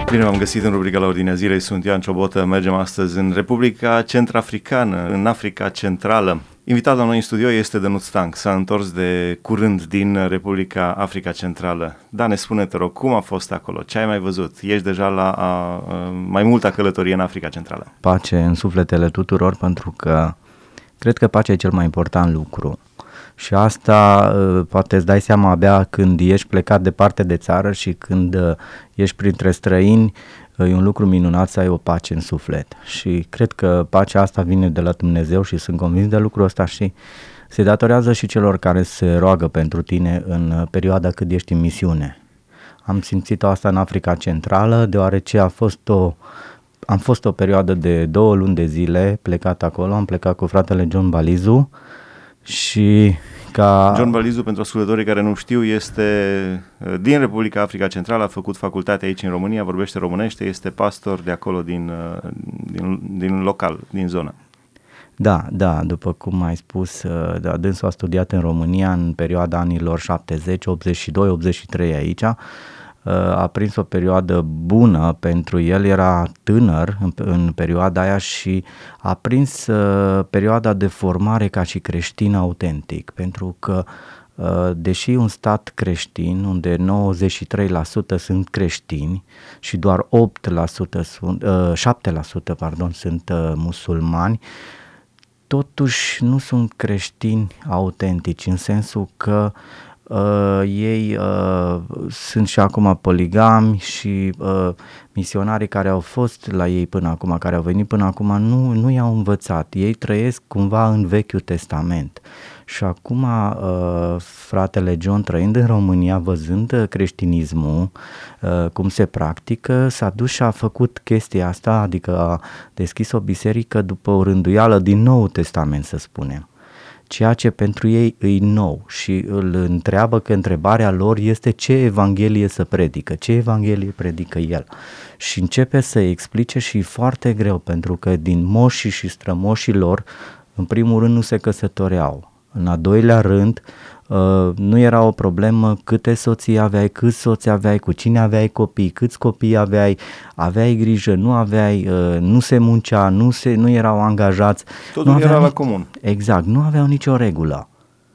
Bine v-am găsit în rubrica La Ordinea Zilei, sunt Ioan Ciobotă. Mergem astăzi în Republica Centrafricană, în Africa Centrală. Invitat la noi în studio este Dănuț Stanc, s-a întors de curând din Republica Africa Centrală. Dane, spune, te rog, cum a fost acolo? Ce ai mai văzut? Ești deja la mai multă călătorie în Africa Centrală. Pace în sufletele tuturor, pentru că cred că pacea e cel mai important lucru. Și asta poate îți dai seama abia când ești plecat departe de țară și când ești printre străini, e un lucru minunat să ai o pace în suflet. Și cred că pacea asta vine de la Dumnezeu și sunt convins de lucrul ăsta și se datorează și celor care se roagă pentru tine în perioada cât ești în misiune. Am simțit asta în Africa Centrală, deoarece am fost o perioadă de 2 luni de zile plecat acolo, am plecat cu fratele John Balizu. Și John Balizu, pentru ascultătorii care nu știu, este din Republica Africa Centrală, a făcut facultate aici în România, vorbește românește, este pastor de acolo din local, din zonă. Da, după cum ai spus, dânsul a studiat în România în perioada anilor 70, 82, 83 aici. A prins o perioadă bună pentru el, era tânăr în perioada aia și a prins perioada de formare ca și creștin autentic, pentru că deși un stat creștin unde 93% sunt creștini și doar 7% sunt musulmani, totuși nu sunt creștini autentici, în sensul că ei sunt și acum poligami și misionarii care au fost la ei până acum, care au venit până acum, nu i-au învățat. Ei trăiesc cumva în Vechiul Testament. Și acum fratele John, trăind în România, văzând creștinismul, cum se practică, s-a dus și a făcut chestia asta, adică a deschis o biserică după o rânduială din Noul Testament, să spunem. Ceea ce pentru ei e nou și îl întreabă că întrebarea lor este ce evanghelie să predică, ce evanghelie predică el. Și începe să explice și e foarte greu, pentru că din moșii și strămoșii lor, în primul rând nu se căsătoreau. În a doilea rând, nu era o problemă câte soții aveai, câți soți aveai, cu cine aveai copii, câți copii aveai grijă, nu aveai, nu se muncea, nu erau angajați. Totul era la comun. Exact, nu aveau nicio regulă.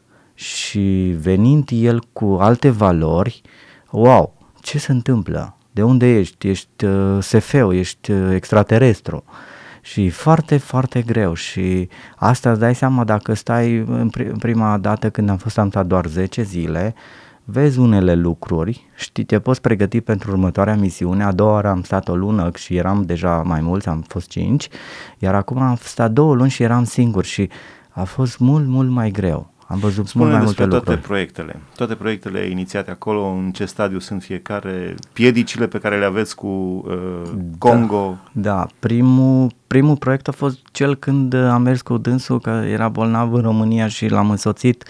Și venind el cu alte valori, wow, ce se întâmplă? De unde ești? Ești sefeu, ești extraterestru. Și foarte, foarte greu și asta îți dai seama dacă stai în prima dată când am stat doar 10 zile, vezi unele lucruri, știi, te poți pregăti pentru următoarea misiune. A doua oară am stat 1 lună și eram deja mai mulți, am fost 5, iar acum am stat 2 luni și eram singur și a fost mult, mult mai greu. Am văzut mult mai multe lucruri. Toate proiectele inițiate acolo, în ce stadiu sunt fiecare, piedicile pe care le aveți cu Congo? Da, primul proiect a fost cel când am mers cu dânsul, că era bolnav în România și l-am însoțit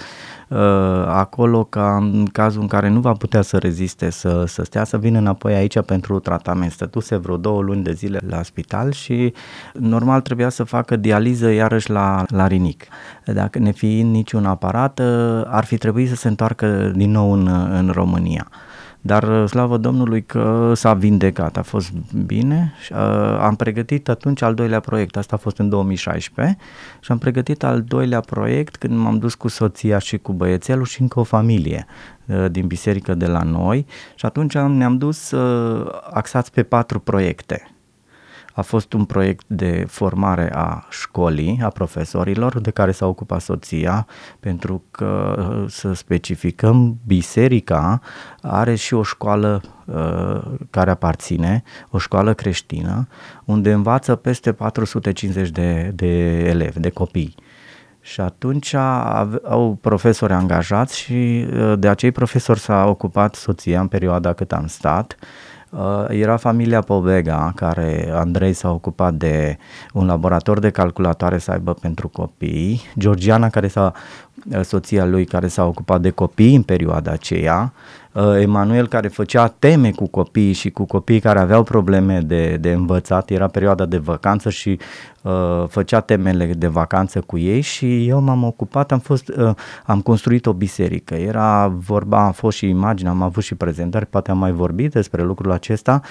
acolo ca în cazul în care nu va putea să reziste, să stea, să vină înapoi aici pentru tratament. Stătuse vreo 2 luni de zile la spital și normal trebuia să facă dializă iarăși la rinic. Dacă nefiind niciun aparat, ar fi trebuit să se întoarcă din nou în România. Dar slavă Domnului că s-a vindecat, a fost bine. Am pregătit atunci al 2-lea proiect, asta a fost în 2016 și am pregătit al 2-lea proiect când m-am dus cu soția și cu băiețelul și încă o familie din biserică de la noi și atunci ne-am dus axați pe 4 proiecte. A fost un proiect de formare a școlii, a profesorilor, de care s-a ocupat soția, pentru că, să specificăm, biserica are și o școală care aparține, o școală creștină, unde învață peste 450 de elevi, de copii. Și atunci au profesori angajați și de acei profesori s-a ocupat soția în perioada cât am stat. Era familia Povega, care Andrei s-a ocupat de un laborator de calculatoare să aibă pentru copii, Georgiana, soția lui, care s-a ocupat de copii în perioada aceea, Emanuel care făcea teme cu copiii și cu copiii care aveau probleme de învățat, era perioada de vacanță și făcea temele de vacanță cu ei și eu m-am ocupat, am construit o biserică, a fost și imagine, am avut și prezentări, poate am mai vorbit despre lucrul acesta.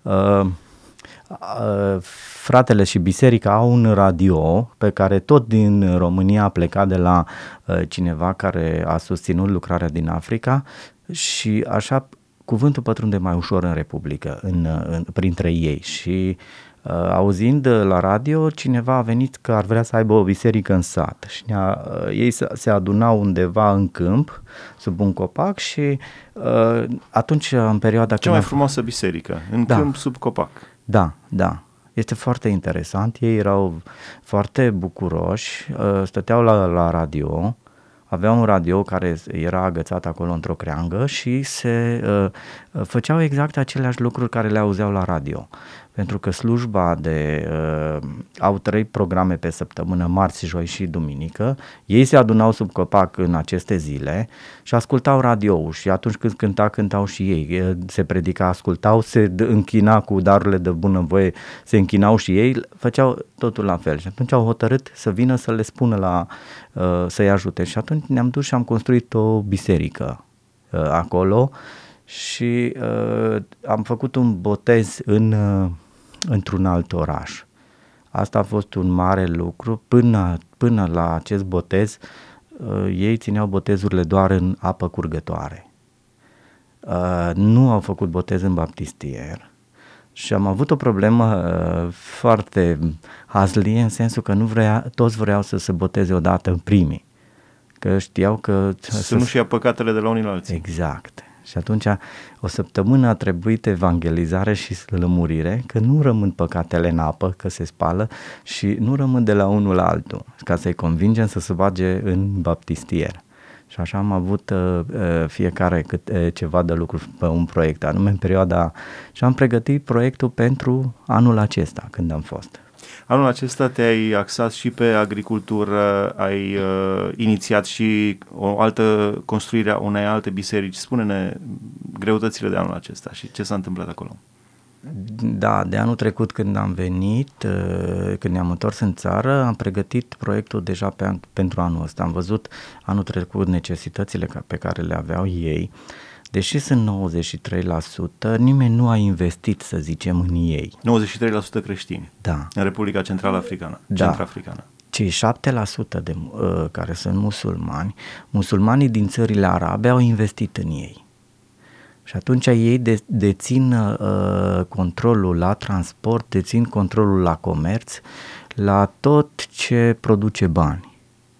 Fratele și biserica au un radio pe care tot din România a plecat de la cineva care a susținut lucrarea din Africa și așa cuvântul pătrunde mai ușor în Republică, printre ei și auzind la radio, cineva a venit că ar vrea să aibă o biserică în sat și ei se adunau undeva în câmp, sub un copac și atunci în perioada... Cea mai frumoasă biserică, în câmp, sub copac. Da. Este foarte interesant, ei erau foarte bucuroși, stăteau la radio, aveau un radio care era agățat acolo într-o creangă și se făceau exact aceleași lucruri care le auzeau la radio. Pentru că slujba au 3 programe pe săptămână, marți, joi și duminică, ei se adunau sub copac în aceste zile și ascultau radio-ul și atunci când cântau și ei, se predica, ascultau, se închina cu darurile de bunăvoie, se închinau și ei, făceau totul la fel și atunci au hotărât să vină să le spună să-i ajute și atunci ne-am dus și am construit o biserică acolo și am făcut un botez într-un alt oraș. Asta a fost un mare lucru. Până la acest botez, ei țineau botezurile doar în apă curgătoare. Nu au făcut botez în baptistier. Și am avut o problemă foarte hazlie, în sensul că toți vreau să se boteze odată în primii. Că știau că... Să nu-și ia păcatele de la unii la alții. Exact. Și atunci o săptămână a trebuit evangelizare și lămurire, că nu rămân păcatele în apă, că se spală și nu rămân de la unul la altul, ca să-i convingem să se bage în baptistier. Și așa am avut fiecare ceva de lucru pe un proiect, anume în perioada... Și am pregătit proiectul pentru anul acesta, când am fost. Anul acesta te-ai axat și pe agricultură, ai inițiat și construirea unei alte biserici. Spune-ne greutățile de anul acesta și ce s-a întâmplat acolo. Da, de anul trecut când am venit, când ne-am întors în țară, am pregătit proiectul deja pentru anul ăsta. Am văzut anul trecut necesitățile pe care le aveau ei. Deși sunt 93%, nimeni nu a investit, să zicem, în ei. 93% creștini. Da. În Republica Central Africană. Da. Centrafricană. Cei 7% care sunt musulmanii din țările arabe au investit în ei. Și atunci ei dețin controlul la transport, dețin controlul la comerț, la tot ce produce bani.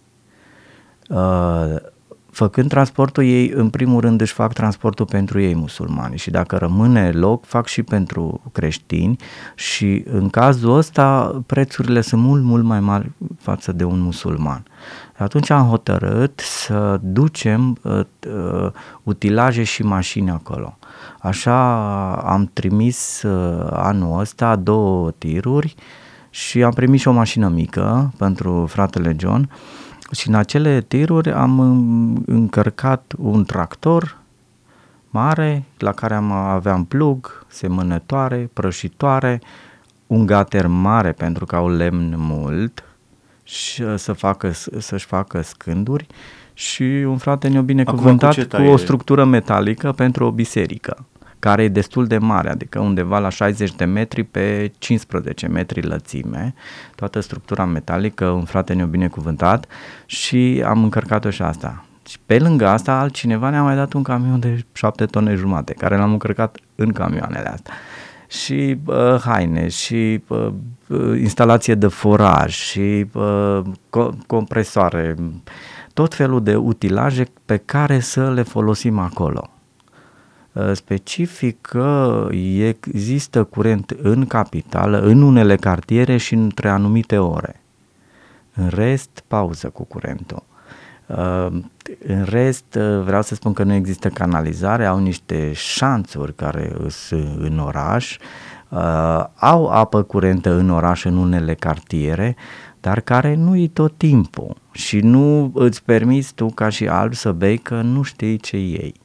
Făcând transportul, ei în primul rând își fac transportul pentru ei musulmani și dacă rămâne loc, fac și pentru creștini și în cazul ăsta prețurile sunt mult mai mari față de un musulman. Atunci am hotărât să ducem utilaje și mașini acolo. Așa am trimis anul ăsta 2 tiruri și am primit și o mașină mică pentru fratele John. Și în acele tiruri am încărcat un tractor mare la care aveam plug, semănătoare, prășitoare, un gater mare pentru că au lemn mult și să-și facă scânduri și un frate ne-a binecuvântat cu o structură metalică pentru o biserică, care e destul de mare, adică undeva la 60 de metri pe 15 metri lățime, toată structura metalică, un frate ne-a binecuvântat și am încărcat-o și asta. Și pe lângă asta, altcineva ne-a mai dat un camion de 7 tone jumate, care l-am încărcat în camioanele astea. Și haine, și instalație de foraj, și compresoare, tot felul de utilaje pe care să le folosim acolo. Specific că există curent în capitală, în unele cartiere și între anumite ore. În rest, pauză cu curentul. În rest, vreau să spun că nu există canalizare, au niște șanțuri care sunt în oraș, au apă curentă în oraș în unele cartiere, dar care nu-i tot timpul și nu îți permiți tu ca și alb să bei că nu știi ce iei.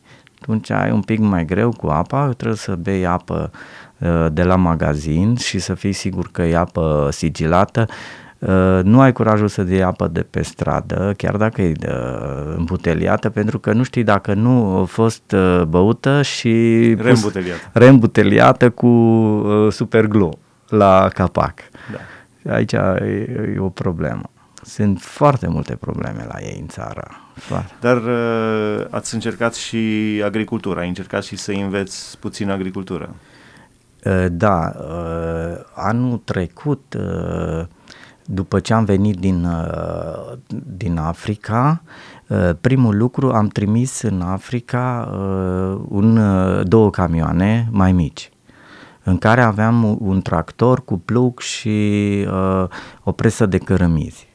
atunci ai un pic mai greu cu apa, trebuie să bei apă de la magazin și să fii sigur că e apă sigilată. Nu ai curajul să iei apă de pe stradă, chiar dacă e îmbuteliată, pentru că nu știi dacă nu a fost băută și reîmbuteliată cu superglue la capac. Da. Aici e o problemă. Sunt foarte multe probleme la ei în țară. Dar ați încercat și agricultura, ai încercat și să înveți puțin agricultură. Da, anul trecut, după ce am venit din Africa, primul lucru am trimis în Africa 2 camioane mai mici, în care aveam un tractor cu plug și o presă de cărămizi.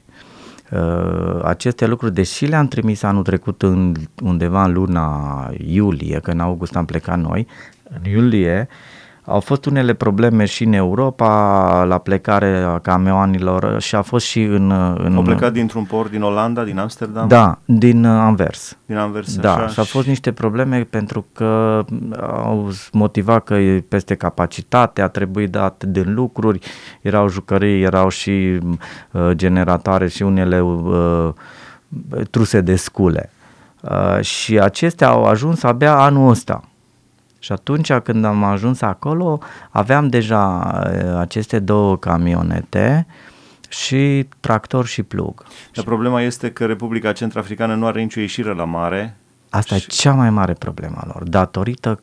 Aceste lucruri, deși le-am trimis anul trecut undeva în luna iulie, că în august am plecat noi, în iulie au fost unele probleme și în Europa la plecarea camioanelor și a fost și în au plecat dintr-un port din Olanda, din Amsterdam? Da, din Anvers. Din Anvers, da, așa. Și au fost niște probleme pentru că au motivat că e peste capacitate, a trebuit dat din lucruri, erau jucării, erau și generatoare și unele truse de scule. Și acestea au ajuns abia anul ăsta. Și atunci când am ajuns acolo, aveam deja aceste 2 camionete și tractor și plug. Dar problema este că Republica Centrafricană nu are nicio ieșire la mare. Asta e cea mai mare problema lor, datorită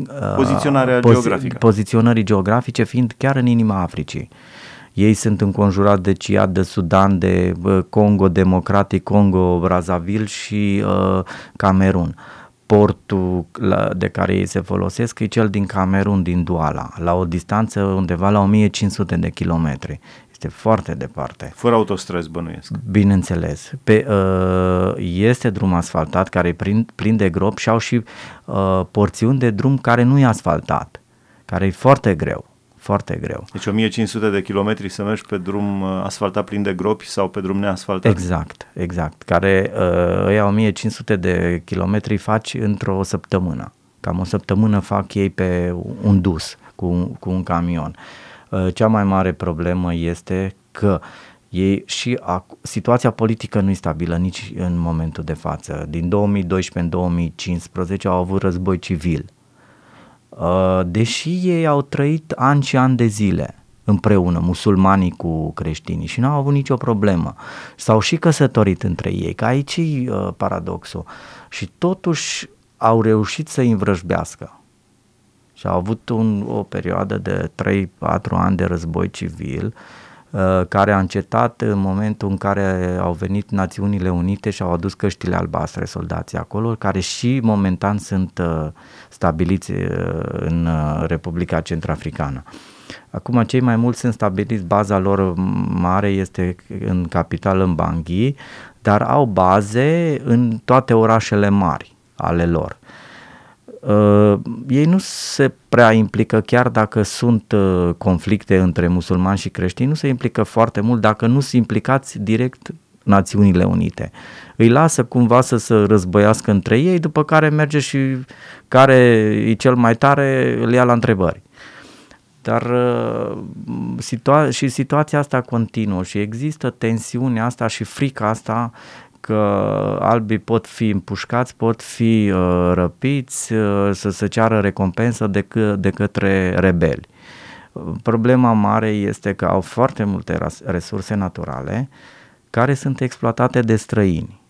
poziționării geografice, fiind chiar în inima Africii. Ei sunt înconjurați de Ciad, de Sudan, de Congo Democratic, Congo Brazzaville și Camerun. Portul de care ei se folosesc e cel din Camerun, din Douala, la o distanță undeva la 1500 de kilometri. Este foarte departe. Fără autostrăzi, bănuiesc. Bineînțeles. Este drum asfaltat care e plin de gropi și au și porțiuni de drum care nu e asfaltat, care e foarte greu. Foarte greu. Deci 1500 de kilometri să mergi pe drum asfaltat plin de gropi sau pe drum neasfaltat? Exact. Care ăia 1500 de kilometri faci într-o săptămână. Cam o săptămână fac ei pe un dus cu un camion. Cea mai mare problemă este că situația politică nu e stabilă nici în momentul de față. Din 2012 în 2015 au avut război civil. Deși ei au trăit ani și ani de zile împreună, musulmanii cu creștinii, și nu au avut nicio problemă. S-au și căsătorit între ei, că aici e paradoxul. Și totuși au reușit să îi învrăjbească. Și au avut o perioadă de 3-4 ani de război civil, care a încetat în momentul în care au venit Națiunile Unite și au adus căștile albastre, soldații acolo, care și momentan sunt stabiliți în Republica Centrafricană. Acum cei mai mulți sunt stabiliți, baza lor mare este în capitală, în Bangui, dar au baze în toate orașele mari ale lor. Ei nu se prea implică, chiar dacă sunt conflicte între musulmani și creștini, nu se implică foarte mult dacă nu sunt implicați direct Națiunile Unite. Îi lasă cumva să se războiască între ei, după care merge și care e cel mai tare îl ia la întrebări. Dar situația asta continuă și există tensiunea asta și frica asta că albii pot fi împușcați, pot fi răpiți, să se ceară recompensă de către rebeli. Problema mare este că au foarte multe resurse naturale care sunt exploatate de străini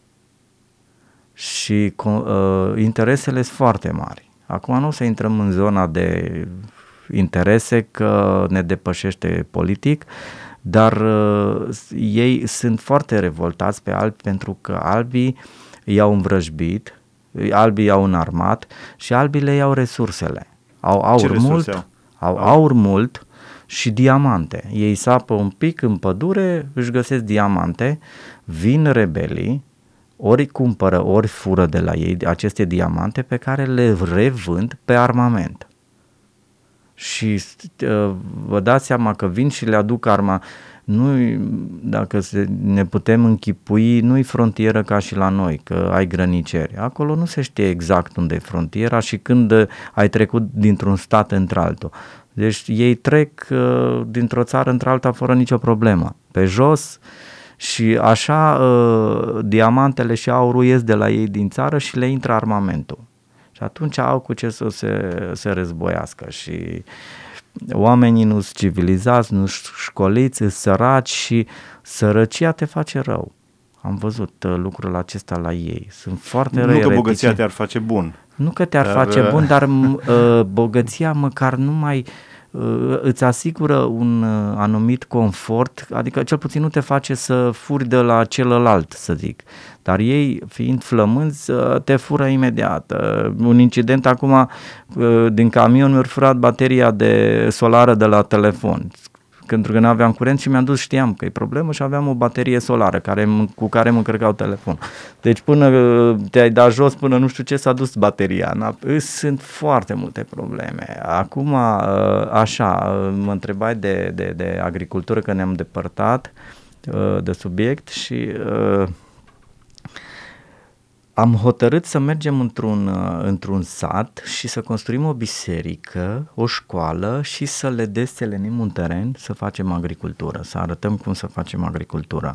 și interesele sunt foarte mari. Acum nu o să intrăm în zona de interese că ne depășește politic, dar ei sunt foarte revoltați pe albi pentru că albii i-au învrăjbit, albii i-au înarmat și albii le iau resursele. Au aur mult și diamante. Ei sapă un pic în pădure, își găsesc diamante, vin rebelii, ori cumpără, ori fură de la ei aceste diamante pe care le revând pe armament. Și vă dați seama că vin și le aduc arma, Dacă ne putem închipui, nu-i frontieră ca și la noi, că ai grăniceri. Acolo nu se știe exact unde e frontiera și când ai trecut dintr-un stat într-altul. Deci ei trec dintr-o țară într-alta fără nicio problemă, pe jos, și așa diamantele și aurul ies de la ei din țară și le intră armamentul. Și atunci au cu ce să se războiască și oamenii nu sunt civilizați, nu sunt școliți, sunt săraci și sărăcia te face rău. Am văzut lucrul acesta la ei. Sunt foarte răi. Nu că bogăția te-ar face bun. Nu că te-ar face bun, dar bogăția măcar nu mai îți asigură un anumit confort, adică cel puțin nu te face să furi de la celălalt, să zic. Dar ei, fiind flămânzi, te fură imediat. Un incident acum, din camion mi-a furat bateria de solară de la telefon, pentru că nu aveam curent și știam că e problemă și aveam o baterie solară cu care mă încărcau telefonul. Deci până te-ai dat jos, până nu știu ce, s-a dus bateria. Sunt foarte multe probleme. Acum, așa, mă întrebai de agricultură, că ne-am depărtat de subiect și am hotărât să mergem într-un sat și să construim o biserică, o școală și să le desțelenim un teren să facem agricultură, să arătăm cum să facem agricultura.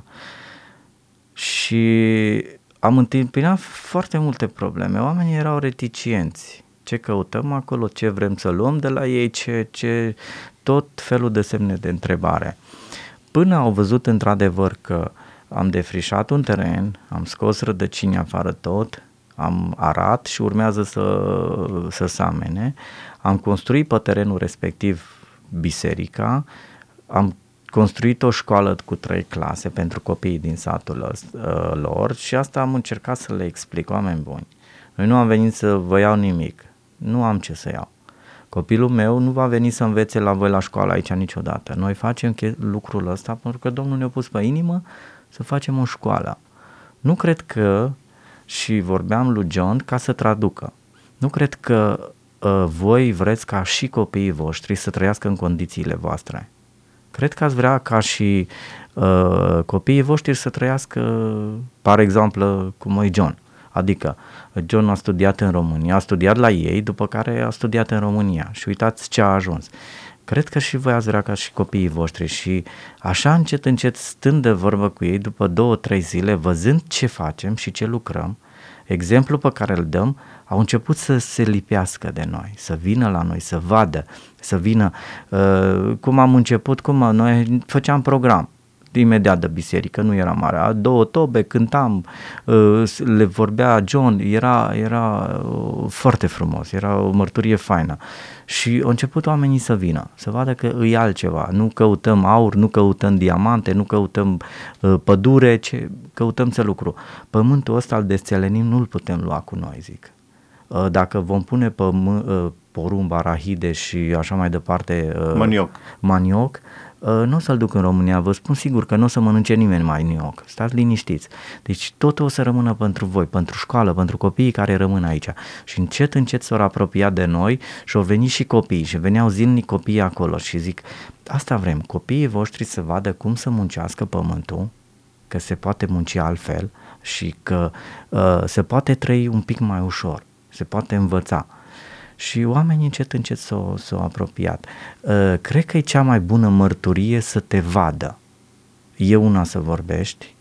Și am întâmpinat foarte multe probleme, oamenii erau reticienți. Ce căutăm acolo, ce vrem să luăm de la ei, tot felul de semne de întrebare. Până au văzut într-adevăr că am defrișat un teren, am scos rădăcini afară tot, am arat și urmează să samene, am construit pe terenul respectiv biserica, am construit o școală cu 3 clase pentru copiii din satul lor și asta am încercat să le explic, oameni buni. Noi nu am venit să vă iau nimic, nu am ce să iau. Copilul meu nu va veni să învețe la voi la școală aici niciodată. Noi facem lucrul ăsta pentru că Domnul ne-a pus pe inimă să facem o școală. Nu cred că, și vorbeam lui John ca să traducă, nu cred că voi vreți ca și copiii voștri să trăiască în condițiile voastre. Cred că ați vrea ca și copiii voștri să trăiască, par exemplu, cum e John. Adică John a studiat în România, a studiat la ei, după care a studiat în România și uitați ce a ajuns. Cred că și voi ați vrea ca și copiii voștri și așa încet, stând de vorbă cu ei, după 2-3 zile, văzând ce facem și ce lucrăm, exemplul pe care îl dăm, au început să se lipească de noi, să vină la noi, să vadă, să vină, cum am început, noi făceam program. Imediat de biserică, nu era mare, 2 tobe, cântam, le vorbea John, era foarte frumos, era o mărturie faină și au început oamenii să vină, să vadă că îi altceva, nu căutăm aur, nu căutăm diamante, nu căutăm pădure, căutăm să lucru. Pământul ăsta al desțelenim nu-l putem lua cu noi, zic. Dacă vom pune porumb, arahide și așa mai departe, manioc, nu o să-l duc în România, vă spun sigur că nu o să mănânce nimeni manioc, stați liniștiți. Deci totul o să rămână pentru voi, pentru școală, pentru copiii care rămân aici. Și încet s-au apropiat de noi și au venit și copiii și veneau zilnic copiii acolo și zic, asta vrem, copiii voștri să vadă cum să muncească pământul, că se poate munci altfel și că se poate trăi un pic mai ușor, se poate învăța. Și oamenii încet s-au apropiat. Cred că e cea mai bună mărturie să te vadă. E una să vorbești,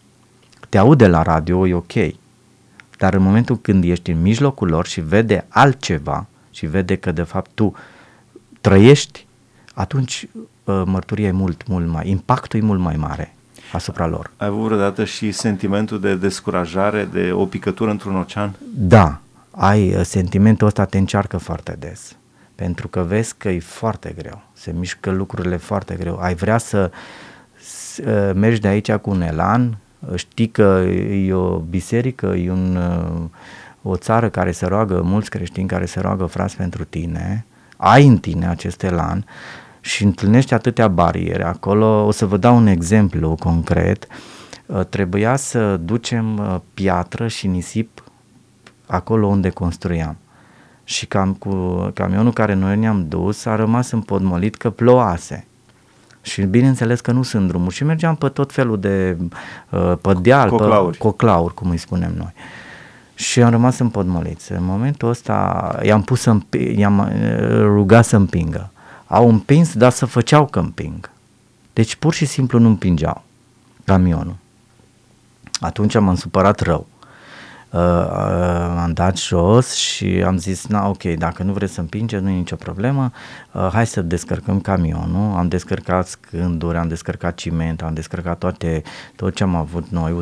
te aude la radio, e ok, dar în momentul când ești în mijlocul lor și vede altceva și vede că de fapt tu trăiești, atunci mărturia e mult mai, impactul e mult mai mare asupra lor. Ai avut vreodată și sentimentul de descurajare, de o picătură într-un ocean? Da. Sentimentul ăsta te încearcă foarte des, pentru că vezi că e foarte greu, se mișcă lucrurile foarte greu, ai vrea să mergi de aici cu un elan, știi că e o biserică, e o țară care se roagă, mulți creștini care se roagă, frați, pentru tine, ai în tine acest elan și întâlnești atâtea bariere acolo. O să vă dau un exemplu concret, trebuia să ducem piatră și nisip acolo unde construiam și cu camionul care noi ne-am dus a rămas împotmolit că plouase Și bineînțeles că nu sunt drumuri și mergeam pe tot felul de pe deal, coclauri. Pe coclauri, cum îi spunem noi. Și am rămas împotmoliți. În momentul ăsta i-am rugat să împingă. Au împins, dar să făceau că împing. Deci pur și simplu nu împingeau camionul. Atunci m-am supărat rău. Am dat jos și am zis, ok, dacă nu vreți să împingeți, nu e nicio problemă, hai să descărcăm camionul. Am descărcat scânduri, am descărcat ciment, am descărcat tot ce am avut noi,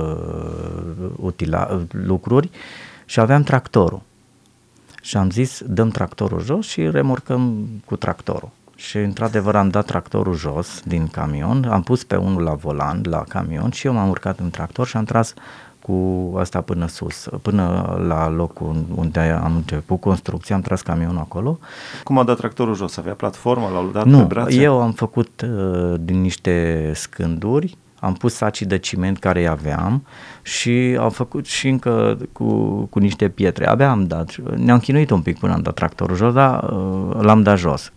lucruri și aveam tractorul. Și am zis, dăm tractorul jos și remorcăm cu tractorul. Și într-adevăr am dat tractorul jos din camion, am pus pe unul la volan, la camion și eu m-am urcat în tractor și am tras cu asta până sus, până la locul unde am început construcția, am tras camionul acolo. Cum a dat tractorul jos? Avea platformă? L-au dat pe brațe? Eu am făcut din niște scânduri, am pus sacii de ciment care îi aveam și am făcut și încă cu niște pietre. Abia am dat, ne-am chinuit un pic până am dat tractorul jos, dar l-am dat jos.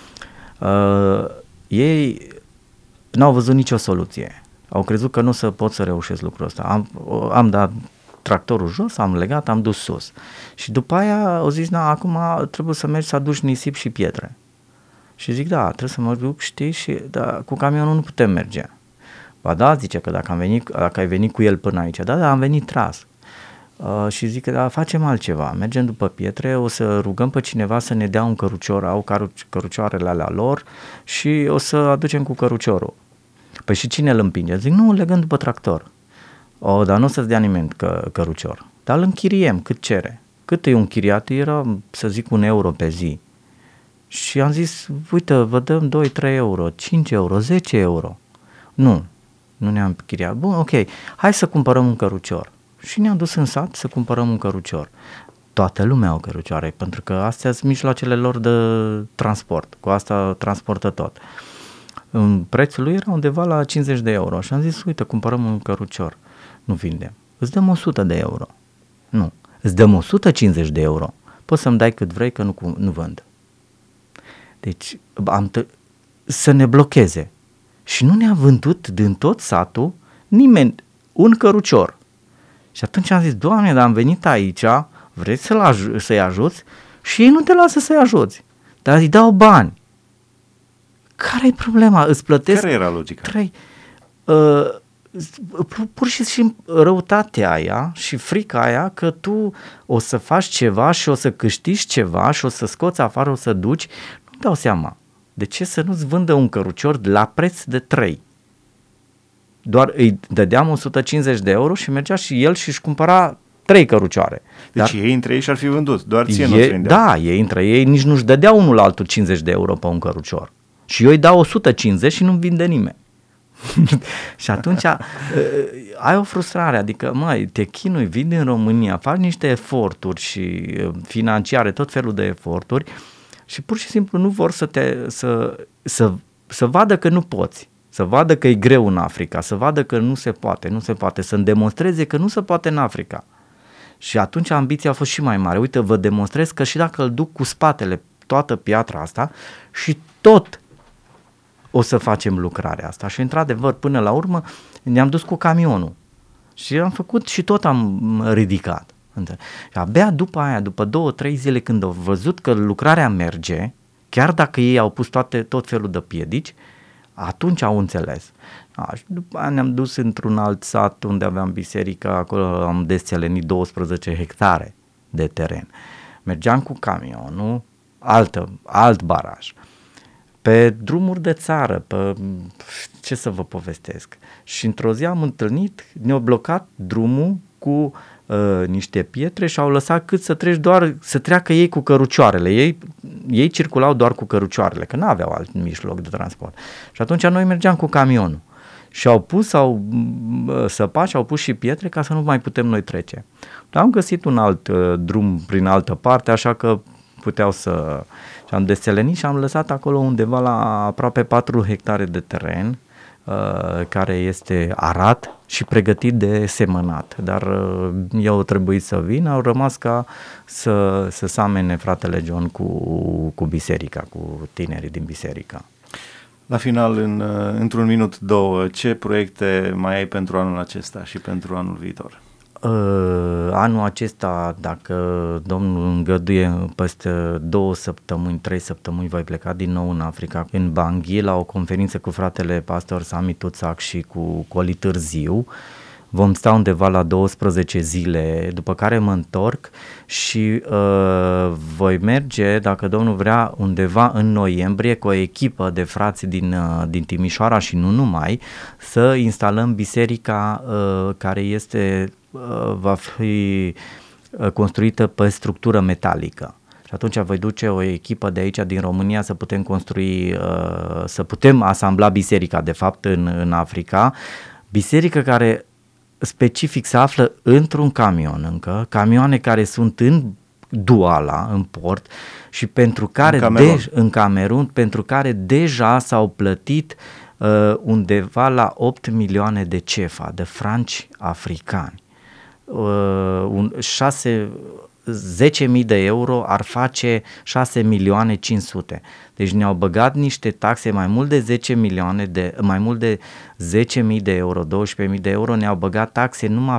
Ei n-au văzut nicio soluție. Au crezut că nu pot să reușesc lucrul ăsta. Am dat tractorul jos, am legat, am dus sus. Și după aia au zis, acum trebuie să mergi să aduci nisip și pietre. Și zic, da, trebuie să mă duc, știi, și cu camionul nu putem merge. Ba da, zice că dacă ai venit cu el până aici, da, am venit tras. Și zic că da, facem altceva, mergem după pietre, o să rugăm pe cineva să ne dea un cărucior, au cărucioarele alea lor și o să aducem cu căruciorul. Păi și cine îl împinge? Zic, nu, legăm după tractor. Dar nu o să-ți dea nimeni cărucior. Dar îl închiriem, cât cere. Cât e un chiriat? Era, să zic, 1 euro pe zi. Și am zis, uite, vă dăm 2-3 euro, 5 euro, 10 euro. Nu ne-am chiriat. Bun, ok, hai să cumpărăm un cărucior. Și ne-am dus în sat să cumpărăm un cărucior. Toată lumea au cărucioare, pentru că astea sunt mijloacele lor de transport. Cu asta transportă tot. Prețul lui era undeva la 50 de euro și am zis, uite, cumpărăm un cărucior, nu vindem, îți dăm 100 de euro, nu, îți dăm 150 de euro, poți să-mi dai cât vrei că nu vând. Deci să ne blocheze și nu ne-a vândut din tot satul nimeni un cărucior. Și atunci am zis, Doamne, dar am venit aici, vreți să-i ajuți? Și ei nu te lasă să-i ajuți, dar îi dau bani. Care e problema? Îți plătesc... Care era logica? Pur și simplu răutatea aia și frica aia că tu o să faci ceva și o să câștigi ceva și o să scoți afară, o să duci. Nu-mi dau seama. De ce să nu-ți vândă un cărucior la preț de 3? Doar îi dădeam 150 de euro și mergea și el și își cumpăra 3 cărucioare. Deci ei între ei și-ar fi vândut, doar ție nu-ți vindeau. Da, ei între ei nici nu-și dădeau unul altul 50 de euro pe un cărucior. Și eu îi dau 150 și nu-mi vinde nimeni. Și atunci ai o frustrare, adică te chinui, vii din România, faci niște eforturi și financiare, tot felul de eforturi și pur și simplu nu vor să vadă că nu poți, să vadă că e greu în Africa, să vadă că nu se poate, să-mi demonstreze că nu se poate în Africa. Și atunci ambiția a fost și mai mare. Uite, vă demonstrez că și dacă îl duc cu spatele toată piatra asta și tot o să facem lucrarea asta. Și într-adevăr, până la urmă, ne-am dus cu camionul și am făcut și tot am ridicat. Și abia după aia, după 2-3 zile când au văzut că lucrarea merge, chiar dacă ei au pus tot felul de piedici, atunci au înțeles. Și după aia ne-am dus într-un alt sat unde aveam biserica, acolo am desțelenit 12 hectare de teren. Mergeam cu camionul, alt baraj. Pe drumuri de țară, ce să vă povestesc. Și într-o zi am întâlnit, ne-au blocat drumul cu niște pietre și au lăsat cât să treacă ei cu cărucioarele. Ei circulau doar cu cărucioarele, că n-aveau alt mijloc de transport. Și atunci noi mergeam cu camionul. Și au săpat și au pus și pietre ca să nu mai putem noi trece. Dar am găsit un alt drum prin altă parte, așa că puteau să... Și am desțelenit și am lăsat acolo undeva la aproape 4 hectare de teren care este arat și pregătit de semănat. Dar eu trebuit să vin, au rămas ca să samene fratele John cu biserica, cu tinerii din biserică. La final, într-un minut, două, ce proiecte mai ai pentru anul acesta și pentru anul viitor? Anul acesta, dacă Domnul îngăduie, peste 2 săptămâni, 3 săptămâni voi pleca din nou în Africa, în Bangui, la o conferință cu fratele pastor Sami Tuțac și cu Coli Târziu. Vom sta undeva la 12 zile, după care mă întorc și voi merge, dacă Domnul vrea, undeva în noiembrie cu o echipă de frați din Timișoara și nu numai, să instalăm biserica care va fi construită pe structură metalică. Și atunci voi duce o echipă de aici din România să putem construi, să putem asambla biserica de fapt în Africa, biserică care specific se află într-un camion încă, camioane care sunt în Douala, în port și pentru care în Camerun, pentru care deja s-au plătit undeva la 8 milioane de CFA, de franci africani. 10.000 de euro ar face 6 milioane 500. Deci ne-au băgat niște taxe mai mult de 10.000 de euro, 12.000 de euro, ne-au băgat taxe numai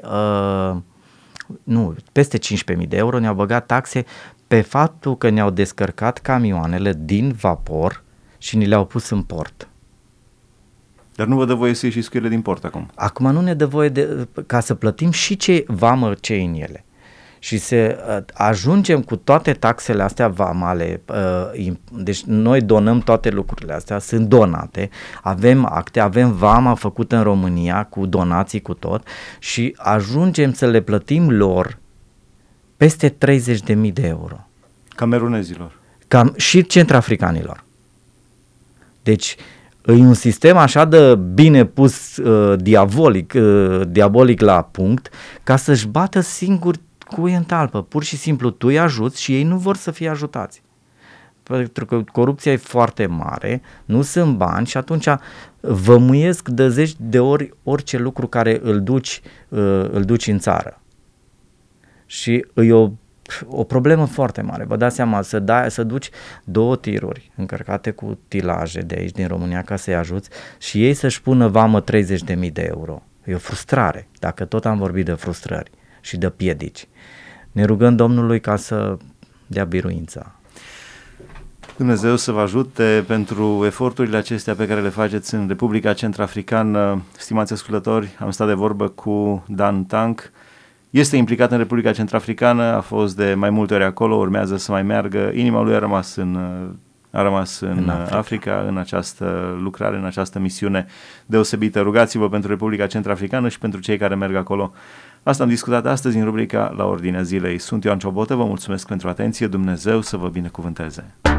peste 15.000 de euro ne-au băgat taxe pe faptul că ne-au descărcat camioanele din vapor și ni le-au pus în port. Dar nu vă dă voie să ieșiți cu ele din port acum? Acum nu ne dă voie ca să plătim și ce vamă ce în ele. Și ajungem cu toate taxele astea vamale, deci noi donăm toate lucrurile astea, sunt donate, avem acte, avem vama făcută în România cu donații cu tot și ajungem să le plătim lor peste 30.000 de euro. Camerunezilor. Și centrafricanilor. Deci e un sistem așa de bine pus diabolic la punct ca să-și bată singuri cuie în talpă. Pur și simplu tu îi ajuți și ei nu vor să fie ajutați. Pentru că corupția e foarte mare, nu sunt bani și atunci vămuiesc de 10 de ori orice lucru care îl duci în țară. Și e o problemă foarte mare. Vă dați seama, să duci 2 tiruri încărcate cu tilaje de aici din România ca să-i ajuți și ei să-și pună vamă 30.000 de euro. E o frustrare, dacă tot am vorbit de frustrări și de piedici. Ne rugăm Domnului ca să dea biruința. Dumnezeu să vă ajute pentru eforturile acestea pe care le faceți în Republica Centrafricană. Stimați ascultători, am stat de vorbă cu Dan Tank. Este implicat în Republica Centrafricană, a fost de mai multe ori acolo, urmează să mai meargă. Inima lui a rămas în Africa, în această lucrare, în această misiune deosebită. Rugați-vă pentru Republica Centrafricană și pentru cei care merg acolo. Asta am discutat astăzi în rubrica La Ordinea Zilei. Sunt Ioan Ciobotă, vă mulțumesc pentru atenție, Dumnezeu să vă binecuvânteze.